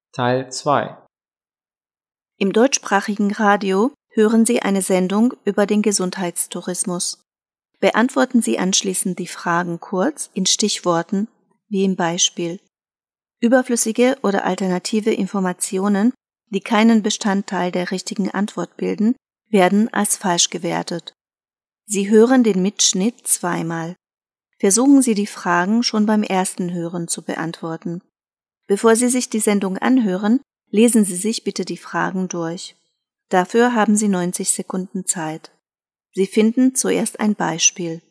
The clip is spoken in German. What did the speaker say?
Teil 2. Im deutschsprachigen Radio hören Sie eine Sendung über den Gesundheitstourismus. Beantworten Sie anschließend die Fragen kurz in Stichworten, wie im Beispiel. Überflüssige oder alternative Informationen, die keinen Bestandteil der richtigen Antwort bilden, werden als falsch gewertet. Sie hören den Mitschnitt zweimal. Versuchen Sie die Fragen schon beim ersten Hören zu beantworten. Bevor Sie sich die Sendung anhören, lesen Sie sich bitte die Fragen durch. Dafür haben Sie 90 Sekunden Zeit. Sie finden zuerst ein Beispiel.